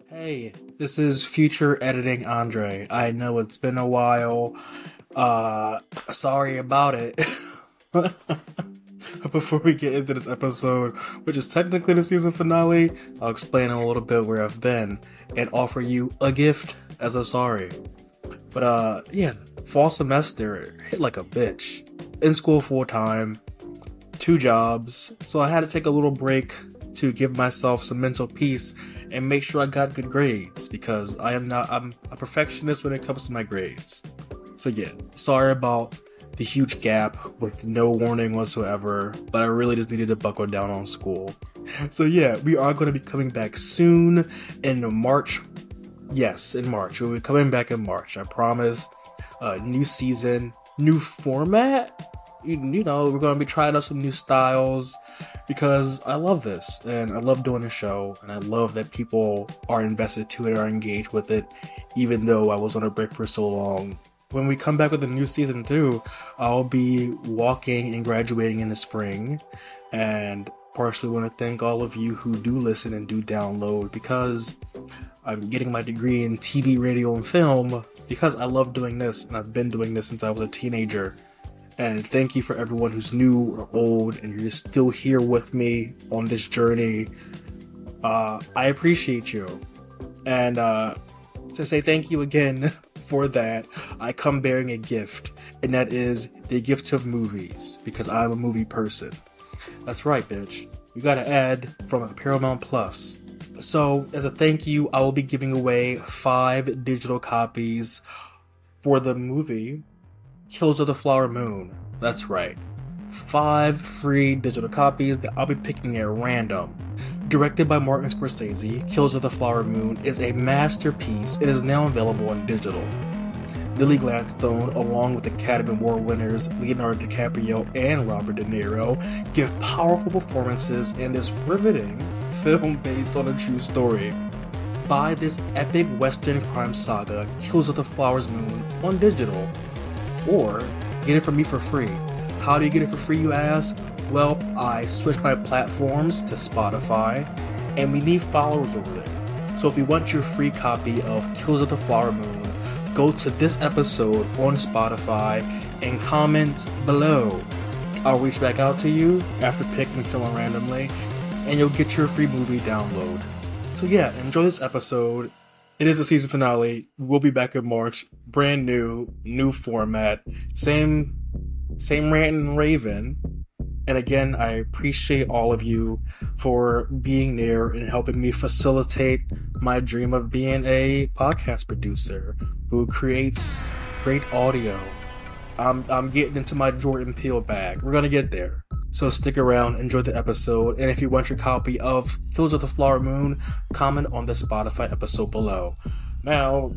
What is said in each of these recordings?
Hey, this is future editing Andre. I know it's been a while. Sorry about it. Before we get into this episode, which is technically the season finale, I'll explain a little bit where I've been and offer you a gift as a sorry. But yeah, fall semester hit like a bitch. In school full time, 2 jobs, so I had to take a little break to give myself some mental peace and make sure I got good grades, because I'm a perfectionist when it comes to my grades. So yeah, sorry about the huge gap with no warning whatsoever, but I really just needed to buckle down on school. So yeah, we are going to be coming back soon in March. Yes, in March. We'll be coming back in March, I promise. New season, new format. You know, we're going to be trying out some new styles, because I love this, and I love doing the show, and I love that people are invested to it, are engaged with it, even though I was on a break for so long. When we come back with a new season 2, I'll be walking and graduating in the spring, and partially want to thank all of you who do listen and do download, because I'm getting my degree in TV, radio, and film, because I love doing this, and I've been doing this since I was a teenager. And thank you for everyone who's new or old and you're still here with me on this journey. I appreciate you. And to say thank you again for that, I come bearing a gift. And that is the gift of movies, because I'm a movie person. That's right, bitch. You got an ad from Paramount Plus. So, as a thank you, I will be giving away 5 digital copies for the movie Killers of the Flower Moon. That's right. 5 free digital copies that I'll be picking at random. Directed by Martin Scorsese, Killers of the Flower Moon is a masterpiece. It is now available on digital. Lily Gladstone, along with Academy Award winners Leonardo DiCaprio and Robert De Niro, give powerful performances in this riveting film based on a true story. Buy this epic Western crime saga, Killers of the Flower Moon, on digital. Or get it from me for free. How do you get it for free, you ask? Well, I switched my platforms to Spotify, and we need followers over there. So if you want your free copy of Killers of the Flower Moon, go to this episode on Spotify and comment below. I'll reach back out to you after picking someone randomly, and you'll get your free movie download. So yeah, enjoy this episode. It is the season finale. We'll be back in March. Brand new format. Same rant and raven. And again, I appreciate all of you for being there and helping me facilitate my dream of being a podcast producer who creates great audio. I'm getting into my Jordan Peele bag. We're gonna get there. So stick around, enjoy the episode, and if you want your copy of Killers of the Flower Moon, comment on the Spotify episode below. Now,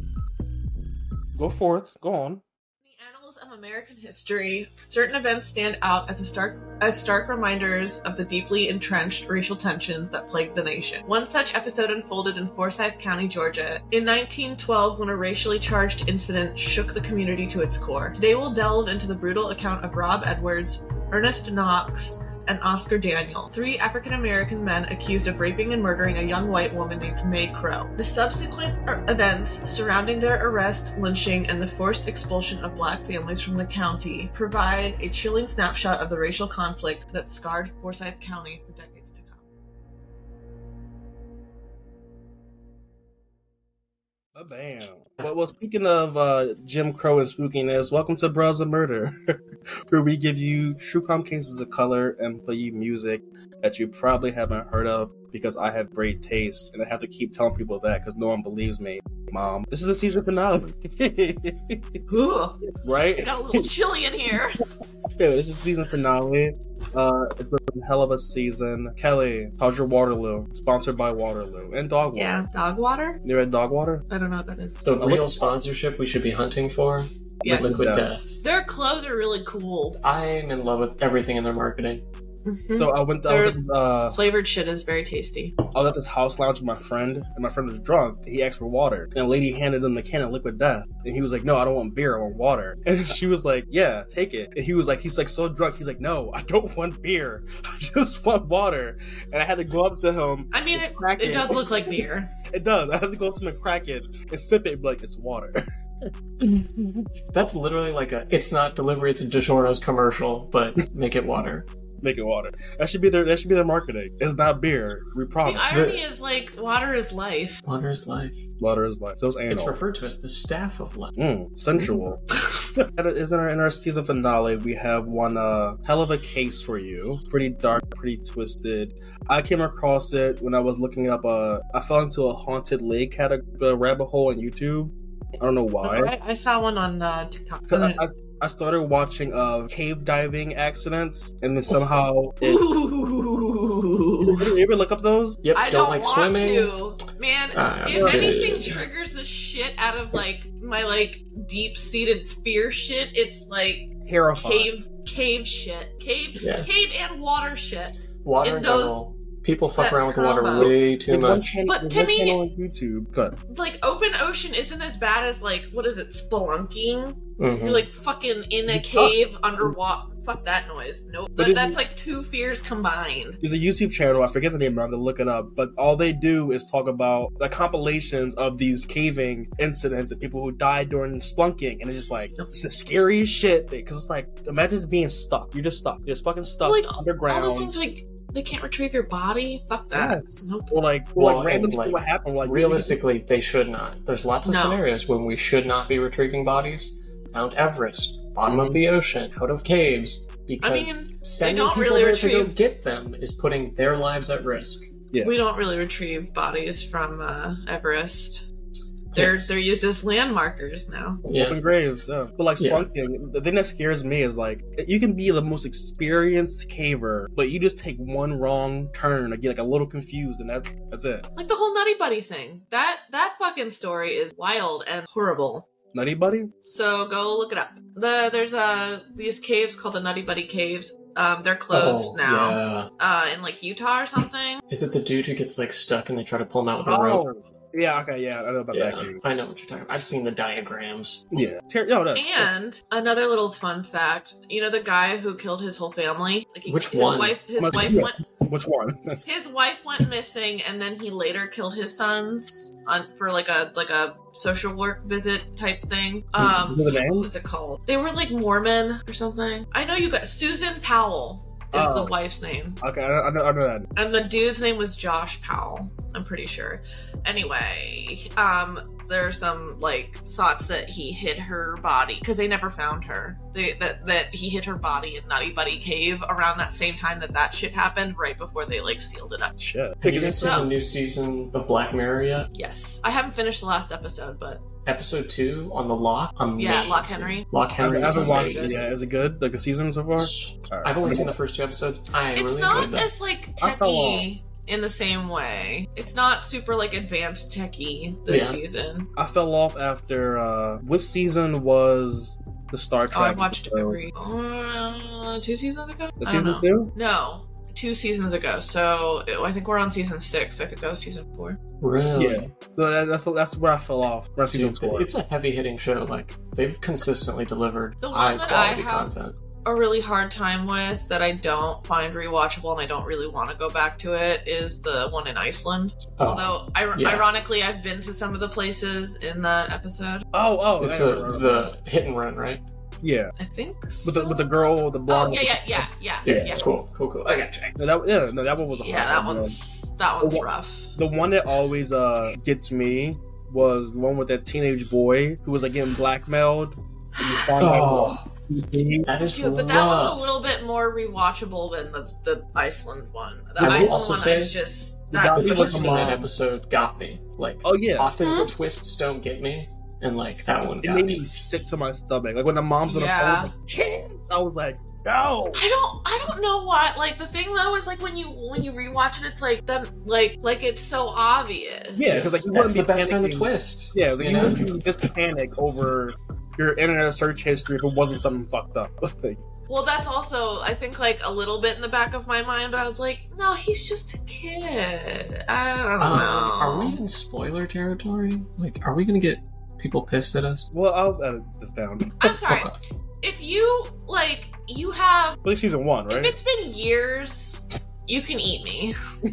go forth, go on. In the annals of American history, certain events stand out as stark reminders of the deeply entrenched racial tensions that plagued the nation. One such episode unfolded in Forsyth County, Georgia, in 1912, when a racially charged incident shook the community to its core. Today we'll delve into the brutal account of Rob Edwards, Ernest Knox, and Oscar Daniel, 3 African-American men accused of raping and murdering a young white woman named Mae Crow. The subsequent events surrounding their arrest, lynching, and the forced expulsion of black families from the county provide a chilling snapshot of the racial conflict that scarred Forsyth County for decades to come. Oh, bam. Well, speaking of Jim Crow and spookiness, welcome to Bros of Murder, where we give you true crime cases of color and play you music that you probably haven't heard of, because I have great taste, and I have to keep telling people that because no one believes me. Mom, this is the season finale. Ooh, right? got a little chilly in here. Yeah, this is season finale. It's been a hell of a season. Kelly, how's your Waterloo? Sponsored by Waterloo and Dog Water. Yeah, dog water? You're at Dog Water? I don't know what that is. The real sponsorship we should be hunting for? Yes. Liquid Yeah. Death. Their clothes are really cool. I'm in love with everything in their marketing. Mhm. So I went. I was, Flavored shit is very tasty. I was at this house lounge with my friend, and my friend was drunk. He asked for water, and a lady handed him the can of Liquid Death, and he was like, "No, I don't want beer. I want water." And she was like, "Yeah, take it." And he's like so drunk. He's like, "No, I don't want beer. I just want water." And I had to go up to him. I mean, it does look like beer. It does. I had to go up to him and crack it and sip it and be like, "It's water." That's literally like it's not delivery, it's a DiGiorno's commercial, but make it water. Make it water. That should be their marketing. It's not beer. We promise. The irony is like water is life. Water is life. Water is life. So it's anal. It's referred to as the staff of life. Sensual. In our season finale, we have one hell of a case for you. Pretty dark, pretty twisted. I came across it when I was looking up. I fell into a haunted lake rabbit hole on YouTube. I don't know why. I saw one on TikTok. I started watching cave diving accidents, and then somehow you ever look up those? Yep. I don't like want swimming. To. Man, if anything triggers the shit out of like my like deep-seated fear shit, it's like Terrifying. cave shit. Cave and water shit. Water in general. People fuck around with the water combo. way too much. But to me, on YouTube, good. Like open ocean isn't as bad as like what is it, spelunking? Mhm. You're like fucking in a cave underwater. Fuck that noise. Nope. That's like two fears combined. There's a YouTube channel, I forget the name, I have to look it up, but all they do is talk about the compilations of these caving incidents and people who died during spelunking, and it's just like, it's the scariest shit, because it's like, imagine just being stuck. You're just stuck. You're just fucking stuck Like underground. all those things like they can't retrieve your body. Fuck that. Yes. Nope. Or like random shit what happened. Like realistically, they should not. There's lots of scenarios when we should not be retrieving bodies. Mount Everest, bottom of the ocean, out of caves, because sending people really there to go get them is putting their lives at risk. Yeah. We don't really retrieve bodies from Everest. They're used as landmarkers now. Yeah. Open graves, yeah. But like spelunking, the thing that scares me is like, you can be the most experienced caver, but you just take one wrong turn, I get like a little confused, and that's it. Like the whole Nutty Buddy thing. That fucking story is wild and horrible. Nutty Buddy? So go look it up. There's these caves called the Nutty Buddy Caves. They're closed now. Yeah. In like Utah or something. Is it the dude who gets like stuck and they try to pull him out with a rope? Yeah, okay, yeah, I know about that game. I know what you're talking about. I've seen the diagrams. Yeah. And another little fun fact, you know the guy who killed his whole family? Like Which one? Which one? His wife went missing, and then he later killed his sons for like a social work visit type thing. What was it called? They were like Mormon or something. I know you got Susan Powell. Is the wife's name. Okay, I know that. And the dude's name was Josh Powell, I'm pretty sure. Anyway, there are some like thoughts that he hid her body because they never found her. That he hid her body in Nutty Buddy Cave around that same time that shit happened, right before they like sealed it up. Shit. Have you guys seen the new season of Black Mirror yet? Yes, I haven't finished the last episode, but episode 2 on the Lock. Amazing. Yeah, Lock Henry. Lock Henry. I haven't watched it. Yeah, is it good? Like the season so far? Right. I've only seen the first 2 episodes. It's really not enjoyed them. as like techie in the same way. It's not super like advanced techie this season. I fell off after what season was the Star Trek? I watched every 2 seasons ago. The season 2? No. 2 seasons ago, so I think we're on season 6. I think that was season 4. Really? Yeah. So that's where I fell off. Season 4. It's a heavy-hitting show. Like they've consistently delivered the one that I have content. A really hard time with that I don't find rewatchable and I don't really want to go back to it is the one in Iceland. Although ironically, I've been to some of the places in that episode. It's the hit and run, right? Yeah, I think so. With the girl, the blonde. Yeah. Cool. I got you. That one was a hard one. That one's rough. The one that always gets me was the one with that teenage boy who was like getting blackmailed. That is rough. But that one's a little bit more rewatchable than the Iceland one. The I will Iceland also one say is just the twist in that episode got me. Like, often the twists don't get me, and like that one got me. It made me sick to my stomach. Like when the mom's on the phone, like, kids, I was like, no. I don't know why. Like the thing though is like when you rewatch it, it's like them like it's so obvious. Yeah, because like you that's wouldn't the be best kind of panicking. twist. Yeah, like you wouldn't be this panic over your internet search history if it wasn't something fucked up. Well, that's also, I think, like, a little bit in the back of my mind, but I was like, no, he's just a kid. I don't know. Are we in spoiler territory? Like, are we gonna get people pissed at us? Well, I'll edit this down. I'm sorry. Okay. If you, you have... At least season 1, right? If it's been years, you can eat me.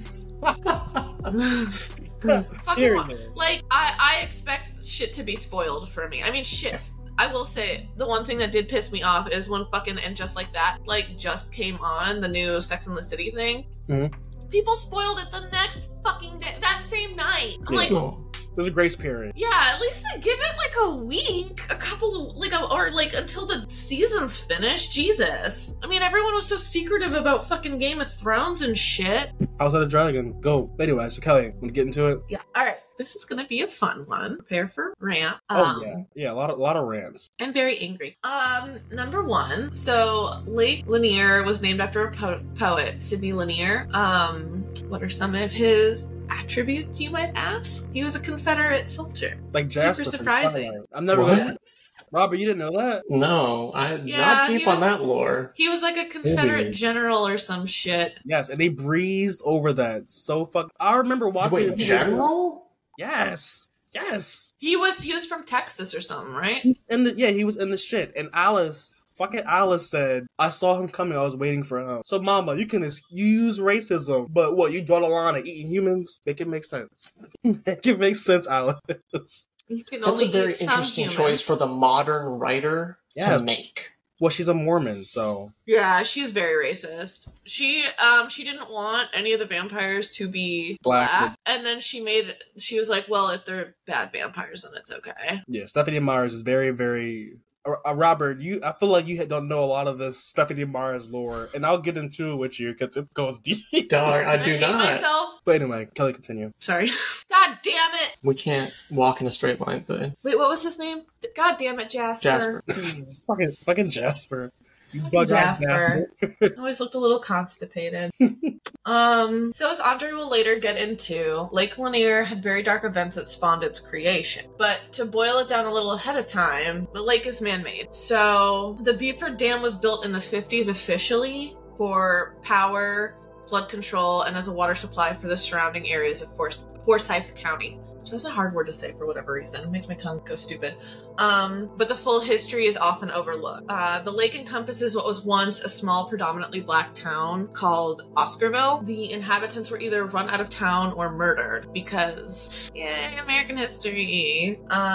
Fucking like, I expect shit to be spoiled for me. I mean, shit. I will say, the one thing that did piss me off is when fucking And Just Like That, just came on, the new Sex and the City thing. Mm-hmm. People spoiled it the next fucking day, that same night. I'm like... There's a grace period. Yeah, at least give it a week, a couple of, or until the season's finished. Jesus. I mean, everyone was so secretive about fucking Game of Thrones and shit. House of the Dragon, go. Anyway, so Kelly, want to get into it? Yeah, alright. This is gonna be a fun one. Prepare for rant. Yeah, a lot of rants. I'm very angry. Number 1. So Lake Lanier was named after a poet, Sidney Lanier. What are some of his attributes, you might ask? He was a Confederate soldier. Like Jasper. Super surprising. I'm never gonna... Robert, you didn't know that? No, I'm not deep on that lore. He was like a Confederate general or some shit. Yes, and they breezed over that so fuck. I remember watching. Wait, general? Yes. He was from Texas or something, right? He was in the shit. And Alice said, I saw him coming, I was waiting for him. So mama, you use racism, but what, you draw the line of eating humans? Make it make sense. Make it make sense, Alice. That's a very interesting choice for the modern writer to make. Well, she's a Mormon, so... Yeah, she's very racist. She didn't want any of the vampires to be black. And then she was like, well, if they're bad vampires, then it's okay. Yeah, Stephanie Myers is very, very... Robert, I feel like you don't know a lot of this Stephanie Myers lore, and I'll get into it with you because it goes deep. Darn, I do not. Myself. But anyway, Kelly, continue. Sorry. God damn it! We can't walk in a straight line today. Wait, what was his name? God damn it, Jasper. fucking Jasper. Jasper. Always looked a little constipated. So as Andre will later get into, Lake Lanier had very dark events that spawned its creation. But to boil it down a little ahead of time, the lake is man-made. So the Beaufort Dam was built in the 50s officially for power, flood control, and as a water supply for the surrounding areas of Forsyth County. So that's a hard word to say for whatever reason. It makes my tongue go stupid. But the full history is often overlooked. The lake encompasses what was once a small, predominantly black town called Oscarville. The inhabitants were either run out of town or murdered because, yay, American history.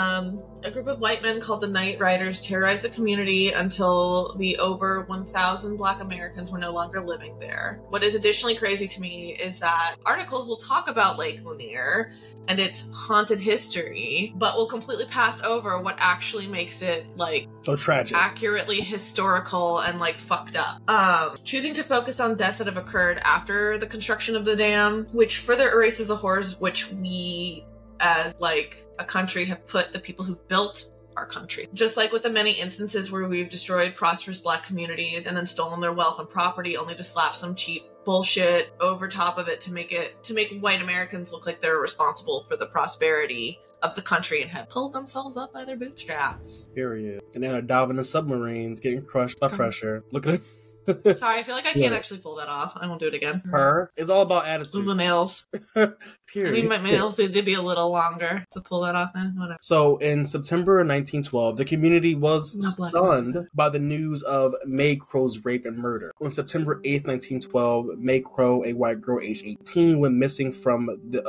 A group of white men called the Night Riders terrorized the community until the over 1,000 black Americans were no longer living there. What is additionally crazy to me is that articles will talk about Lake Lanier and its haunted history, but will completely pass over what actually makes it, so tragic, accurately historical and, fucked up. Choosing to focus on deaths that have occurred after the construction of the dam, which further erases the horrors which we, as, a country, have put the people who've built our country. Just like with the many instances where we've destroyed prosperous black communities and then stolen their wealth and property only to slap some cheap bullshit over top of it to make white Americans look like they're responsible for the prosperity of the country and have pulled themselves up by their bootstraps. Period. And then are diving in submarines, getting crushed by pressure. Look at this. Sorry, I feel like I can't actually pull that off. I won't do it again. It's all about attitude. The nails. Period. I mean, my nails need to be a little longer to pull that off in. Whatever. So, in September of 1912, the community was stunned by the news of May Crow's rape and murder. On September 8th, 1912, May Crow, a white girl aged 18, went missing from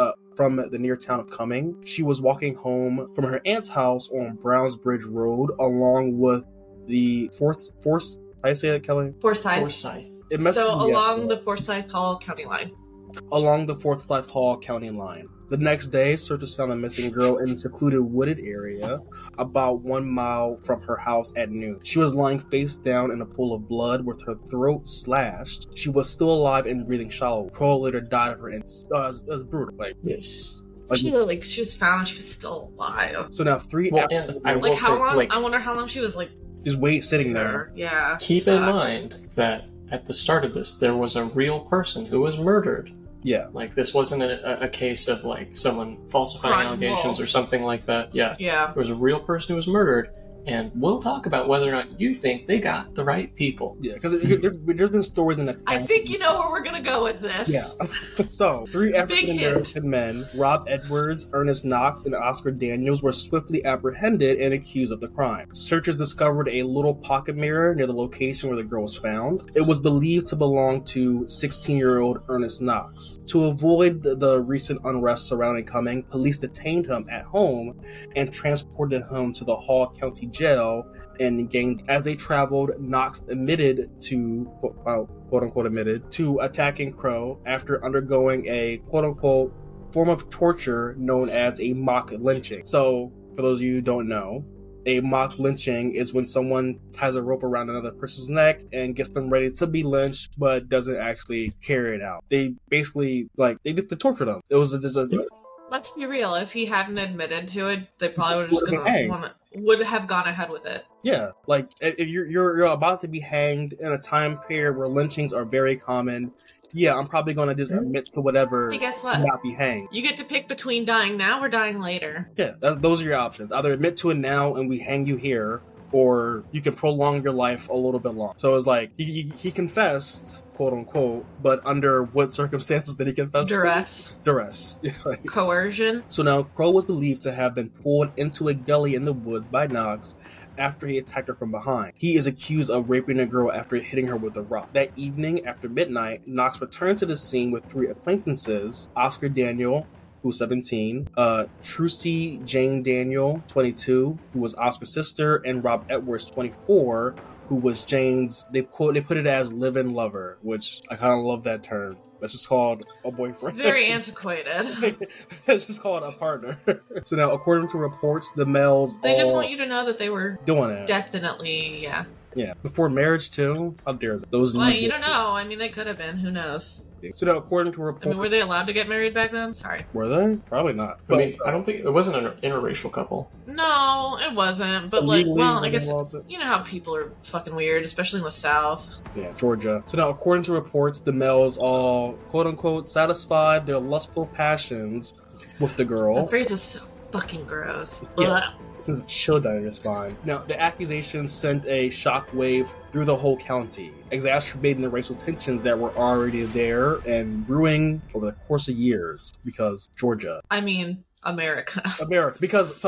the near town of Cumming. She was walking home from her aunt's house on Brownsbridge Road, along with the Forsyth. How do you say that, Kelly? Forsyth. Along the Forsyth Hall County line. Along the Forsyth Hall County line. The next day, searchers found the missing girl in a secluded wooded area about 1 mile from her house at noon. She was lying face down in a pool of blood with her throat slashed. She was still alive and breathing shallow. Crow later died of her injuries. It was brutal. Yes. She was found and she was still alive. So now 3 hours. How long? I wonder how long she was just sitting there. Yeah. Keep in mind that at the start of this, there was a real person who was murdered. Yeah. This wasn't a case of, someone falsifying allegations or something like that. Yeah. Yeah. There was a real person who was murdered, and we'll talk about whether or not you think they got the right people. Yeah, because there's been stories in the past. I think you know where we're going to go with this. Yeah. So, 3 African-American men, Rob Edwards, Ernest Knox, and Oscar Daniels, were swiftly apprehended and accused of the crime. Searchers discovered a little pocket mirror near the location where the girl was found. It was believed to belong to 16-year-old Ernest Knox. To avoid the recent unrest surrounding Cumming, police detained him at home and transported him to the Hall County Jail in Gaines. As they traveled, Knox admitted to, quote-unquote admitted, to attacking Crow after undergoing a, quote-unquote, form of torture known as a mock lynching. So, for those of you who don't know, a mock lynching is when someone ties a rope around another person's neck and gets them ready to be lynched, but doesn't actually carry it out. They basically, they torture them. It was Let's be real. If he hadn't admitted to it, they probably would have gone ahead with it. Yeah, if you're about to be hanged in a time period where lynchings are very common, yeah, I'm probably going to just admit to whatever. Hey, guess what? Not be hanged. You get to pick between dying now or dying later. Yeah, those are your options. Either admit to it now and we hang you here, or you can prolong your life a little bit longer. So it's like, he confessed, quote unquote, but under what circumstances did he confess? Duress. Coercion. So now, Crow was believed to have been pulled into a gully in the woods by Knox after he attacked her from behind. He is accused of raping a girl after hitting her with a rock. That evening, after midnight, Knox returned to the scene with 3 acquaintances: Oscar Daniel, who was 17, Trucy Jane Daniel, 22, who was Oscar's sister, and Rob Edwards, 24, who was Jane's, they put it as live-in lover, which I kind of love that term. That's just called a boyfriend. Very antiquated. That's just called a partner. So now, according to reports, the males They just want you to know that they were doing it. Definitely, yeah. Yeah. Before marriage, too? How dare they? Well, you don't know. I mean, they could have been. Who knows? So now, according to reports... were they allowed to get married back then? Sorry. Were they? Probably not. I don't think... It wasn't an interracial couple. No, it wasn't. But, I guess... You know how people are fucking weird, especially in the South. Yeah, Georgia. So now, according to reports, the males all, quote-unquote, satisfied their lustful passions with the girl. That phrase is so fucking gross. Yeah. Sends a chill down your spine. Now, the accusations sent a shockwave through the whole county, exacerbating the racial tensions that were already there and brewing over the course of years because Georgia. I mean, America. Because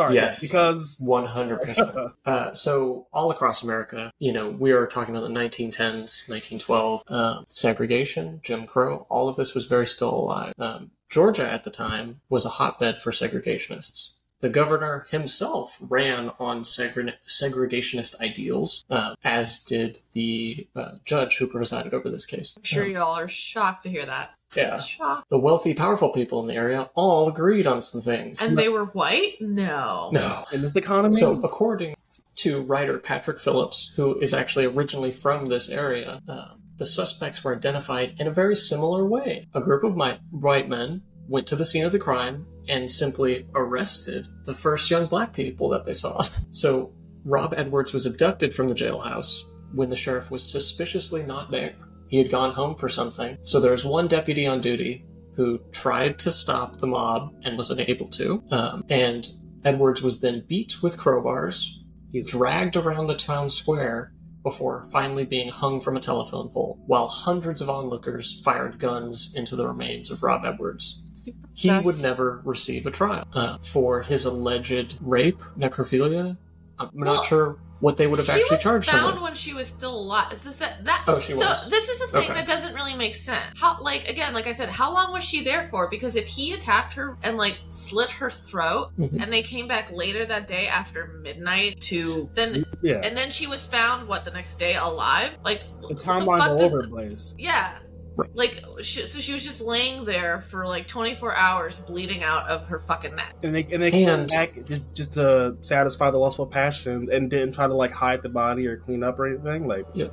100%. So all across America, we are talking about the 1910s, 1912, segregation, Jim Crow, all of this was very still alive. Georgia at the time was a hotbed for segregationists. The governor himself ran on segregationist ideals, as did the judge who presided over this case. I'm sure you all are shocked to hear that. Yeah. Shocked. The wealthy, powerful people in the area all agreed on some things. And they were white? No. In this economy? So, according to writer Patrick Phillips, who is actually originally from this area, the suspects were identified in a very similar way. A group of white men went to the scene of the crime and simply arrested the first young black people that they saw. So Rob Edwards was abducted from the jailhouse when the sheriff was suspiciously not there. He had gone home for something. So there was one deputy on duty who tried to stop the mob and was unable to. And Edwards was then beat with crowbars, dragged around the town square before finally being hung from a telephone pole, while hundreds of onlookers fired guns into the remains of Rob Edwards. He would never receive a trial for his alleged rape, necrophilia. I'm not sure what they would have actually charged him with. She was found when she was still alive. She was. So this is a thing that doesn't really make sense. How, like I said, how long was she there for? Because if he attacked her and slit her throat, and they came back later that day after midnight and then she was found the next day alive. The timeline all over the place. Yeah. So she was just laying there for 24 hours bleeding out of her fucking neck. And they came back just to satisfy the lustful passion and didn't try to hide the body or clean up or anything.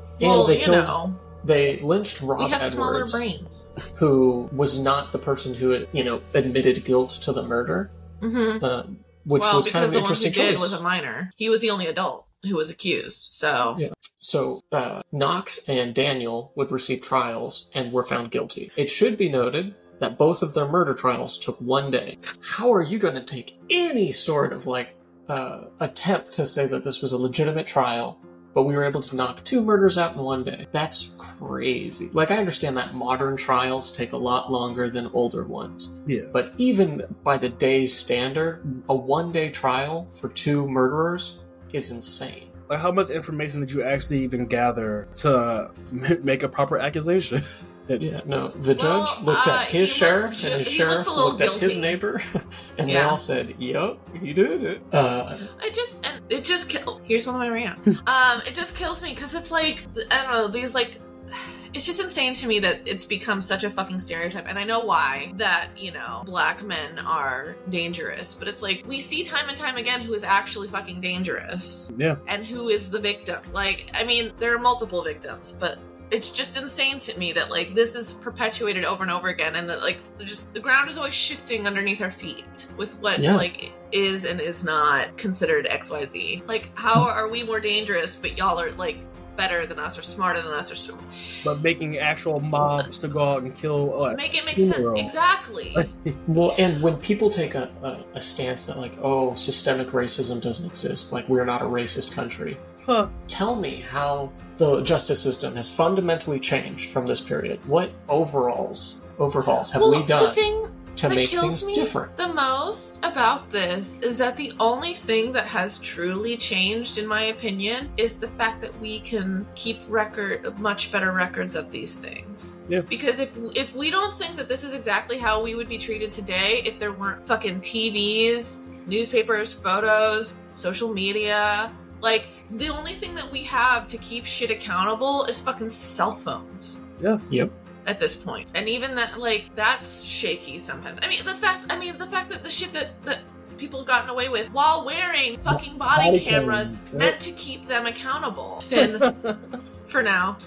They lynched Rob Edwards. We have smaller brains. Who was not the person who admitted guilt to the murder. Mm-hmm. Which was kind of an interesting choice. The one who did was a minor. He was the only adult who was accused. So yeah. So, Knox and Daniel would receive trials and were found guilty. It should be noted that both of their murder trials took one day. How are you going to take any sort of, attempt to say that this was a legitimate trial, but we were able to knock 2 murders out in one day. That's crazy. Like, I understand that modern trials take a lot longer than older ones. Yeah. But even by the day's standard, a 1-day trial for 2 murderers is insane. Like, how much information did you actually even gather to make a proper accusation? Yeah, no. The judge looked at his sheriff, and his sheriff looked at his neighbor, and they all said, "Yup, he did it." Here's one of my rants. It just kills me because it's like, I don't know, these like. It's just insane to me that it's become such a fucking stereotype, and I know why, that, you know, black men are dangerous, but it's like, we see time and time again who is actually fucking dangerous. Yeah. And who is the victim. Like, I mean, there are multiple victims, but it's just insane to me that, like, this is perpetuated over and over again, and that, like, the ground is always shifting underneath our feet with what, like, is and is not considered XYZ. Like, how are we more dangerous, but y'all are, like, better than us or smarter than us or but making actual mobs to go out and kill make it make sense. Exactly. Well, and when people take a stance that, like, oh, systemic racism doesn't exist, like, we're not a racist country, tell me how the justice system has fundamentally changed from this period. What overhauls have we done to make things different? The most about this is that the only thing that has truly changed, in my opinion, is the fact that we can keep much better records of these things. Yeah. Because if we don't think that this is exactly how we would be treated today, if there weren't fucking TVs, newspapers, photos, social media, like, the only thing that we have to keep shit accountable is fucking cell phones. Yeah. Yep. At this point. And even that, like, that's shaky sometimes. I mean, the fact that the shit that people have gotten away with while wearing fucking body cameras meant to keep them accountable. Finn, for now.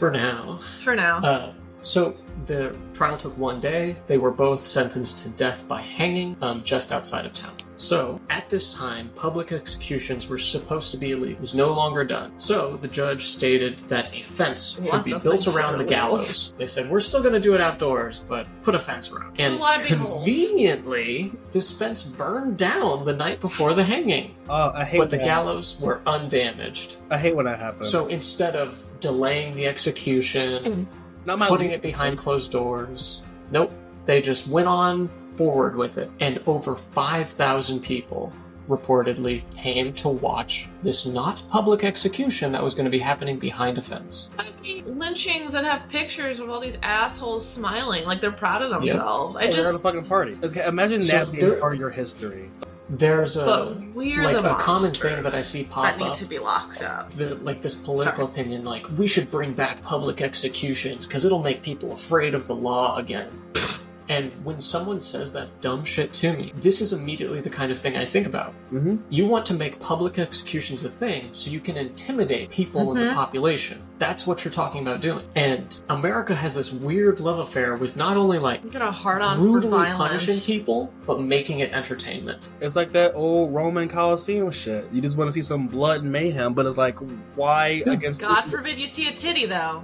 So the trial took 1 day. They were both sentenced to death by hanging just outside of town. So at this time, public executions were supposed to be illegal. It was no longer done. So the judge stated that a fence should be built around the gallows. They said, we're still going to do it outdoors, but put a fence around. And conveniently, this fence burned down the night before the hanging. I hate but the gallows were undamaged. I hate when that happens. So instead of delaying the execution, putting it behind closed doors, nope. They just went on forward with it. And over 5,000 people reportedly came to watch this not public execution that was going to be happening behind a fence. I mean, lynchings that have pictures of all these assholes smiling like they're proud of themselves. Yep. They're at a fucking party. Imagine that being part of your history. There's a common thing that I see pop up that need to be locked up. Like this political opinion, like, we should bring back public executions because it'll make people afraid of the law again. And when someone says that dumb shit to me, this is immediately the kind of thing I think about. Mm-hmm. You want to make public executions a thing so you can intimidate people in the population. That's what you're talking about doing. And America has this weird love affair with not only, like, brutally punishing people, but making it entertainment. It's like that old Roman Colosseum shit. You just want to see some blood and mayhem, but it's like, why against... God forbid you see a titty, though.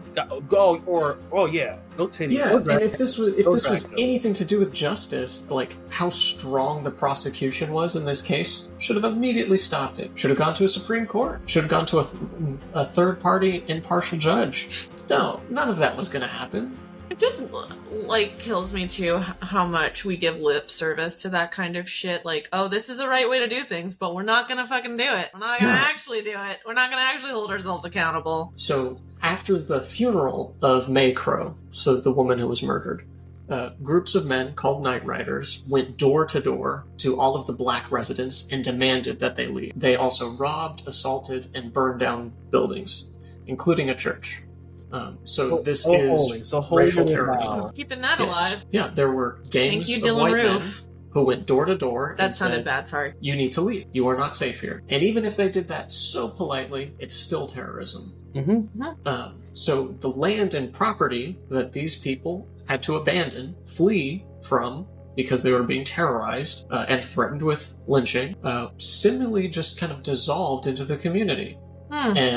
No titty. Yeah, and if this was anything to do with justice, like how strong the prosecution was in this case, should have immediately stopped it. Should have gone to a Supreme Court. Should have gone to a third-party impartial judge. No, none of that was going to happen. It just, like, kills me, too, how much we give lip service to that kind of shit. Like, oh, this is the right way to do things, but we're not going to fucking do it. We're not going to actually do it. We're not going to actually hold ourselves accountable. So, after the funeral of May Crow, so the woman who was murdered, groups of men called Night Riders went door to door to all of the black residents and demanded that they leave. They also robbed, assaulted, and burned down buildings, including a church. This is racial terrorism. Keeping that alive. Yeah, there were gangs of white men who went door to door. That sounded bad, sorry. You need to leave. You are not safe here. And even if they did that so politely, it's still terrorism. Mm-hmm. So the land and property that these people had to abandon, flee from, because they were being terrorized and threatened with lynching, similarly just kind of dissolved into the community. And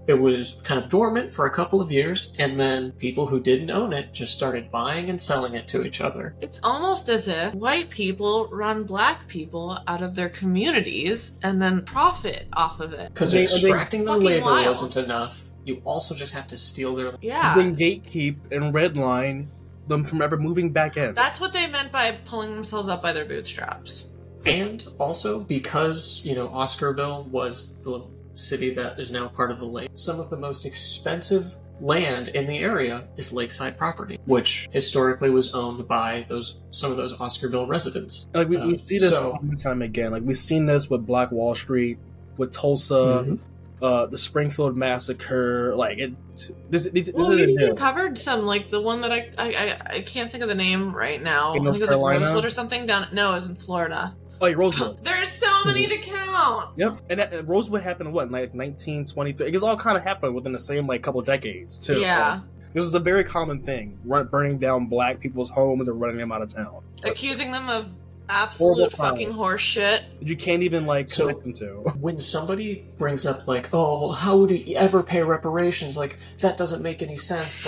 It was kind of dormant for a couple of years, and then people who didn't own it just started buying and selling it to each other. It's almost as if white people run black people out of their communities and then profit off of it. Because extracting the labor wasn't enough. You also just have to steal their... Yeah. Then gatekeep and redline them from ever moving back in. That's what they meant by pulling themselves up by their bootstraps. And also, because, Oscarville was the city that is now part of the lake, some of the most expensive land in the area is lakeside property, which historically was owned by some of those Oscarville residents. Like we see this time and time again. Like we've seen this with Black Wall Street, with Tulsa, the Springfield Massacre. Like this we even covered some, like the one that I can't think of the name right now. I think it was like Rosewood or something down. No, it was in Florida. Oh, yeah, Rosewood. There's so many to count. Yep, and Rosewood happened in what, like 1923? It's all kind of happened within the same couple decades too. Yeah, this is a very common thing: burning down black people's homes and running them out of town, accusing them of absolute fucking horse shit. You can't even connect them to. When somebody brings up oh, well, how would he ever pay reparations? That doesn't make any sense.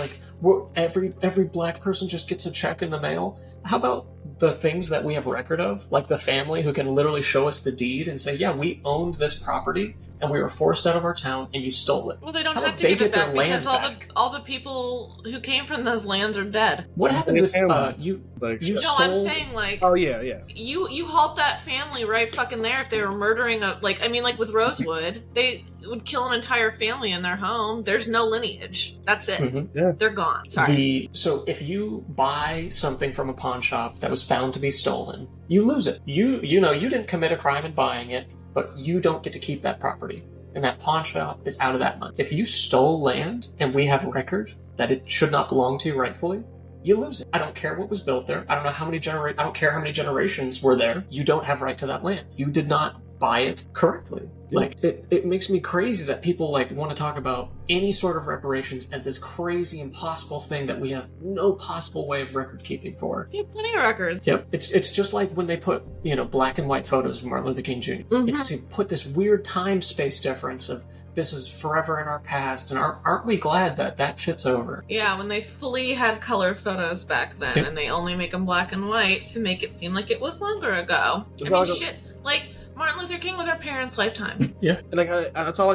Every black person just gets a check in the mail. How about the things that we have record of, like the family who can literally show us the deed and say, yeah, we owned this property and we were forced out of our town and you stole it. Well, they don't have to give it back because all the people who came from those lands are dead. What happens if you sold... I'm saying oh yeah. You halt that family right fucking there if they were murdering with Rosewood, they would kill an entire family in their home. There's no lineage. That's it. Mm-hmm. Yeah. They're gone. Sorry. So if you buy something from a pawn shop that was found to be stolen, you lose it. You didn't commit a crime in buying it, but you don't get to keep that property. And that pawn shop is out of that money. If you stole land and we have record that it should not belong to you rightfully, you lose it. I don't care what was built there. I don't know how many I don't care how many generations were there. You don't have right to that land. You did not buy it correctly. Yeah. It makes me crazy that people want to talk about any sort of reparations as this crazy impossible thing that we have no possible way of record keeping for. You have plenty of records. Yep. It's just like when they put black and white photos of Martin Luther King Jr. Mm-hmm. It's to put this weird time space difference of this is forever in our past, and aren't we glad that shit's over? Yeah, when they fully had color photos back then, and they only make them black and white to make it seem like it was longer ago. Shit, Martin Luther King was our parents' lifetime. Yeah, and I saw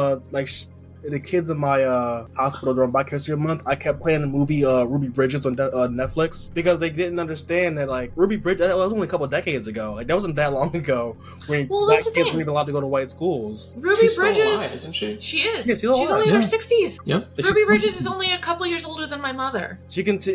the kids in my hospital during Black History Month. I kept playing the movie Ruby Bridges on Netflix because they didn't understand that Ruby Bridges, that was only a couple decades ago. That wasn't that long ago when black kids weren't even allowed to go to white schools. She's Bridges, still alive, isn't she? She is. Yeah, she's only in her 60s. Yep. Ruby Bridges is only a couple years older than my mother. She can.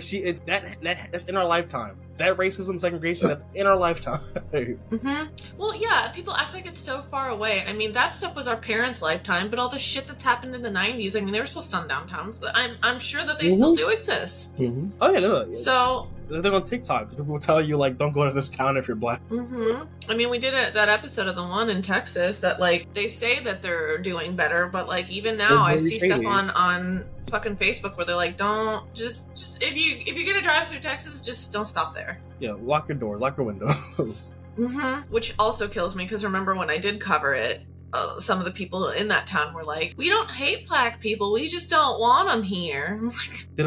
That's in our lifetime. That racism, segregation, that's in our lifetime. Mm-hmm. Well, yeah, people act like it's so far away. I mean, that stuff was our parents' lifetime, but all the shit that's happened in the 90s, I mean, there were still sundown towns. I'm sure that they still do exist. Mm-hmm. Oh, yeah, no. So... They're on TikTok. People will tell you, don't go to this town if you're black. Mm-hmm. I mean, we did that episode of the one in Texas that, they say that they're doing better, but, even now I see stuff on fucking Facebook where they're like, don't, just if you're gonna drive through Texas, just don't stop there. Yeah, lock your doors, lock your windows. Mm-hmm. Which also kills me, because remember when I did cover it, some of the people in that town were like, we don't hate black people, we just don't want them here. I'm like,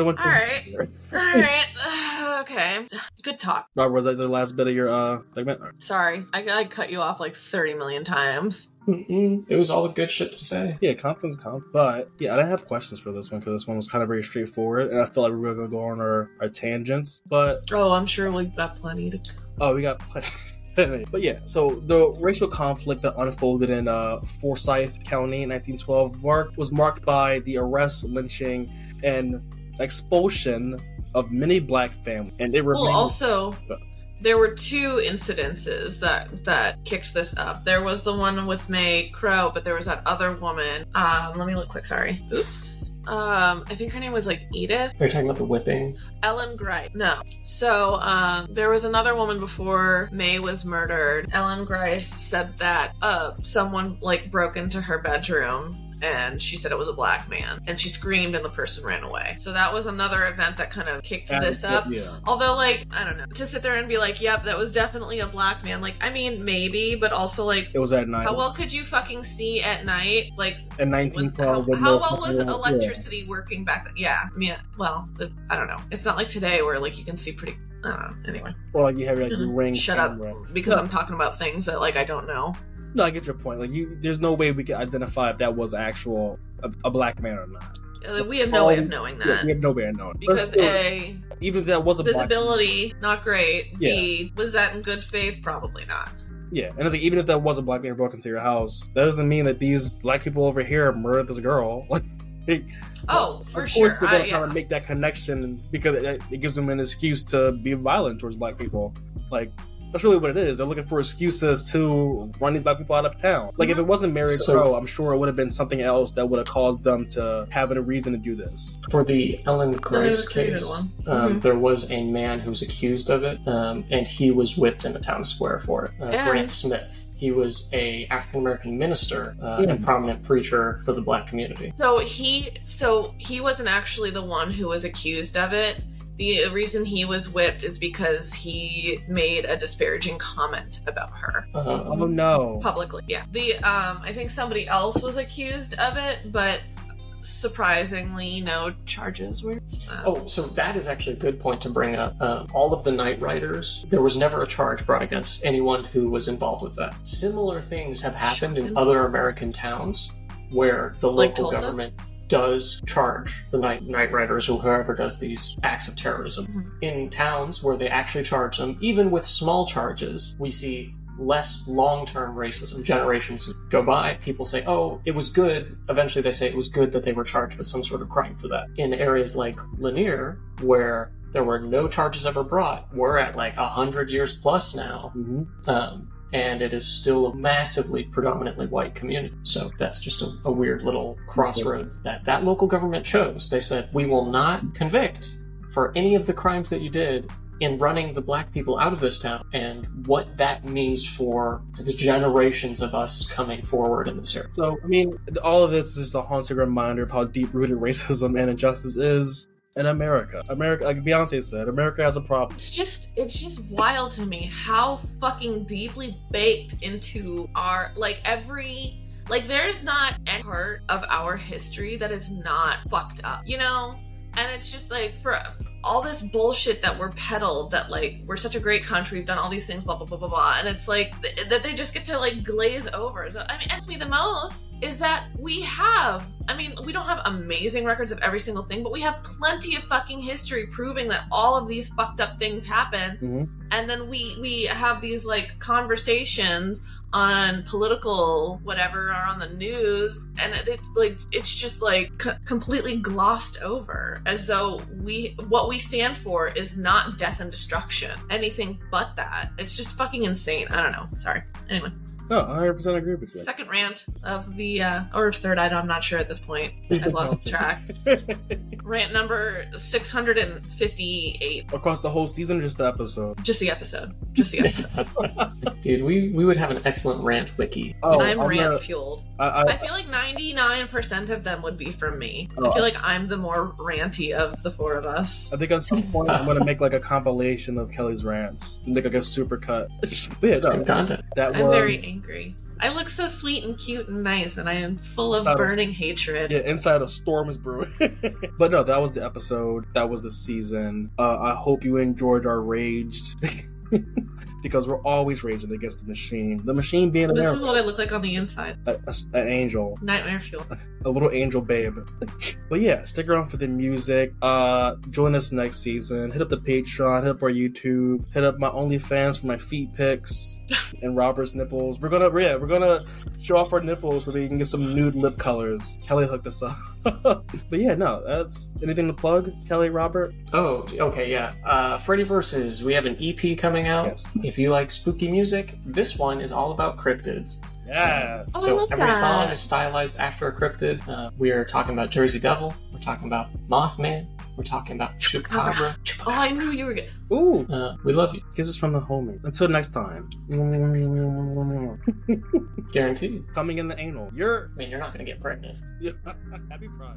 alright, okay, good talk. Robert, was that the last bit of your segment? Sorry, I cut you off 30 million times. It was all the good shit to say. Yeah, content's content. But yeah, I didn't have questions for this one because this one was kind of very straightforward, and I feel like we were going to go on our tangents. But I'm sure we've got plenty to. Oh, we got plenty. But yeah, so the racial conflict that unfolded in Forsyth County in 1912 was marked by the arrest, lynching, and expulsion of many black families, and they were also. There were two incidences that kicked this up. There was the one with May Crow, but there was that other woman. Let me look quick. Sorry. Oops. I think her name was Edith. Are you talking about the whipping? Ellen Grice. No. So, there was another woman before May was murdered. Ellen Grice said that, someone broke into her bedroom and she said it was a black man, and she screamed and the person ran away. So that was another event that kind of kicked this up. Yeah. Although, like, I don't know, to sit there and be like, yep, that was definitely a black man, like, I mean, maybe, but also, like, It was at night. how well could you fucking see at night? Like, in 1912. how well was electricity working back then? Yeah, I mean, well, I don't know. It's not like today where, like, you can see pretty, I don't know, anyway. Or like you have like your ring Shut camera. up, because I'm talking about things that, like, I don't know. No, I get your point. Like there's no way we can identify if that was a black man or not. We have no way of knowing Yeah, that. we have no way of knowing. Because A, even if that was a visibility, not great. Yeah. B, was that in good faith? Probably not. yeah, and it's like even if that was a black man who broke into your house, that doesn't mean that these black people over here murdered this girl. Like, Oh, for of sure. course they're gonna Yeah. kind of make that connection because it gives them an excuse to be violent towards black people. Like that's really what it is. They're looking for excuses to run these black people out of town. Like if it wasn't Mary Crow, I'm sure it would have been something else that would have caused them to have a reason to do this. For the Ellen Grice created case, one. there was a man who was accused of it, and he was whipped in the town square for it. Grant Smith. He was a African American minister and prominent preacher for the black community. So he wasn't actually the one who was accused of it. The reason he was whipped is because he made a disparaging comment about her Oh no! publicly. Yeah. I think somebody else was accused of it, but surprisingly, no charges were. So that is actually a good point to bring up. All of the Night Riders, there was never a charge brought against anyone who was involved with that. Similar things have happened in other American towns where the Like local Tulsa? government does charge the Night Riders or whoever does these acts of terrorism. In towns where they actually charge them, even with small charges, we see less long-term racism. Generations go by, people say, oh, it was good. Eventually they say it was good that they were charged with some sort of crime for that. In areas like Lanier, where there were no charges ever brought, we're at like 100 years plus now. And it is still a massively predominantly white community. So that's just a weird little crossroads that local government chose. They said, we will not convict for any of the crimes that you did in running the black people out of this town, and what that means for the generations of us coming forward in this area. So, I mean, all of this is just a haunting reminder of how deep-rooted racism and injustice is in America. America, like Beyonce said, America has a problem. It's just wild to me how fucking deeply baked into our, there's not any part of our history that is not fucked up, you know? And it's just like, for all this bullshit that we're peddled, that like, we're such a great country, we've done all these things, blah, blah, blah, blah, blah. And it's like, that they just get to like glaze over. So, I mean, it me the most is that we don't have amazing records of every single thing, but we have plenty of fucking history proving that all of these fucked up things happen. And then we have these like conversations on political whatever or on the news, and it's just like completely glossed over, as though what we stand for is not death and destruction, anything but that. It's just fucking insane. I don't know. Sorry. Anyway. No, 100% agree with you. Second rant of the, or third, I'm not sure at this point. I've lost track. Rant number 658. Across the whole season or just the episode? Just the episode. Dude, we would have an excellent rant wiki. I'm rant fueled. I feel like 99% of them would be from me. I feel like I'm the more ranty of the four of us. I think at some point I'm going to make like a compilation of Kelly's rants. Make like a super cut. Good content. I'm very angry. I look so sweet and cute and nice, and I am full of burning hatred. Yeah, inside a storm is brewing. But no, that was the episode. That was the season. I hope you enjoyed our raged. Because we're always raging against the machine. The machine being This America. is what I look like on the inside. An angel. Nightmare fuel. A little angel babe. But yeah, stick around for the music. Join us next season. Hit up the Patreon, hit up our YouTube, hit up my OnlyFans for my feet pics and Robert's nipples. We're gonna show off our nipples so that you can get some nude lip colors. Kelly hooked us up. But yeah, no, that's anything to plug, Kelly, Robert? Oh, okay, yeah. Freddy Versus, we have an EP coming out. Yes. If you like spooky music, this one is all about cryptids. Yeah. Oh, I So love every that. song is stylized after a cryptid. We are talking about Jersey Devil. We're talking about Mothman. We're talking about Chupacabra. Oh, I knew you were good. Ooh. We love you. Kisses from the homie. Until next time. Guaranteed. Coming in the anal. I mean, you're not going to get pregnant. Happy Pride.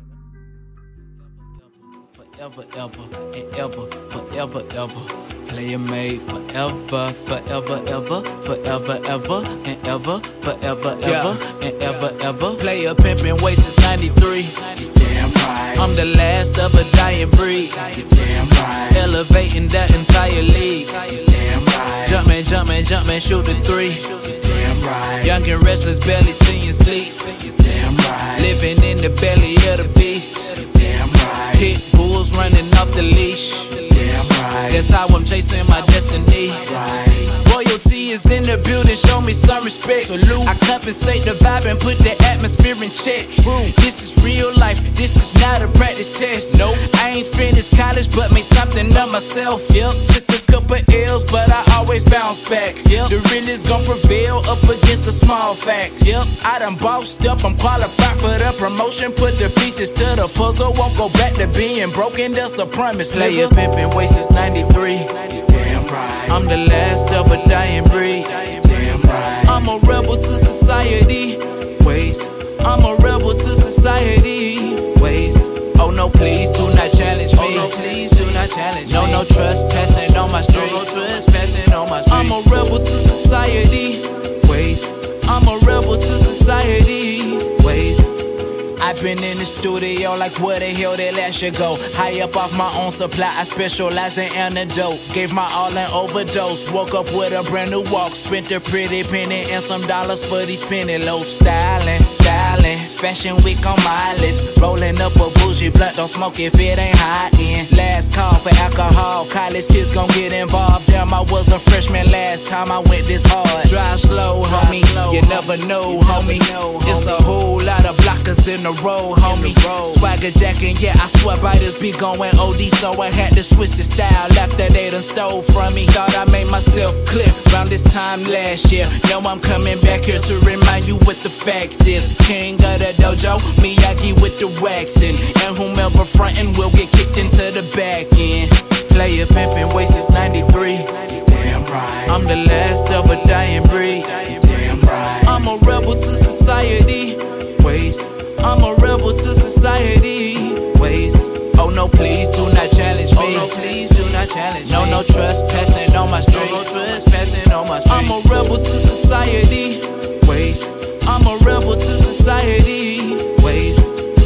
Forever, ever, and ever, forever, ever. Player made forever, forever, ever, forever, ever, and ever, forever, ever, and ever, ever. Player pimpin' waist is 93. You damn right. I'm the last of a dying breed. You damn right. Elevating the entire league. You damn right. Jumpin', jumpin', jumpin', shoot the three. You damn right. Young and restless, barely seeing sleep. You damn right. Living in the belly of the beast. You damn right. Pit bulls running off the leash. Damn right. That's how I'm chasing my destiny. Right. Royalty is in the building, show me some respect. Salute. I compensate the vibe and put the atmosphere in check. True. This is real life, this is not a practice test. Nope. I ain't finished college, but made something of myself. Yep. Took a couple L's, but I always bounce back. Yep. The real is gon' prevail up against the small facts. Yep. I done bossed up, I'm qualified for the promotion. Put the pieces to the puzzle, won't go back to being broken. That's a promise. Player pimpin' waist is 93. Damn right. I'm the last of a dying breed. Damn right. I'm a rebel to society. Ways. I'm a rebel to society. Ways. Oh no, please do not challenge me. Oh no, please do not challenge me. No trespassing on my streets. No trespassing on my streets. I'm a rebel to society. Ways. I'm a rebel to society. Ways. I've been in the studio like where the hell that last year go. High up off my own supply, I specialize in antidote. Gave my all an overdose, woke up with a brand new walk. Spent a pretty penny and some dollars for these penny loaves. Styling, styling, fashion week on my list. Rolling up a bougie blunt, don't smoke if it ain't hot in. Last call for alcohol, college kids gon' get involved. Damn, I was a freshman last time I went this hard. Drive slow, homie, you never know, homie. It's a whole lot of blockers in the road, homie. Swagger jacking, yeah, I swear biters be going OD, so I had to switch the style after they done stole from me. Thought I made myself clip round this time last year. Now I'm coming back here to remind you what the facts is. King of the dojo, Miyagi with the waxing, and whomever frontin' will get kicked into the back end. Player pimpin' waist is 93. Damn right. I'm the last of a dying breed. Damn right. I'm a rebel to society. Ways. I'm a rebel to society. Ways. Oh no, please do not challenge me. Oh no, please do not challenge me. No trespassing on my streets. No trespassing on my streets. I'm a rebel to society. Ways. I'm a rebel to society. Ways.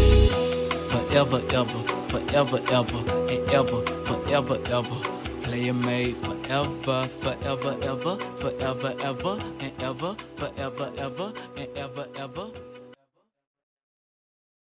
Forever, ever, forever, ever, and ever, forever, ever. Player made forever, forever, ever, forever, ever, and ever, forever, ever, and ever.